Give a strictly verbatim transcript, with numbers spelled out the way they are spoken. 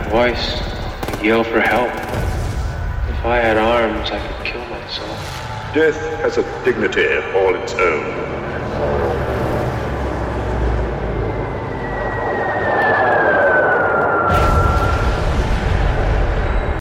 voice and yell for help. If I had arms, I could kill myself. Death has a dignity all its own.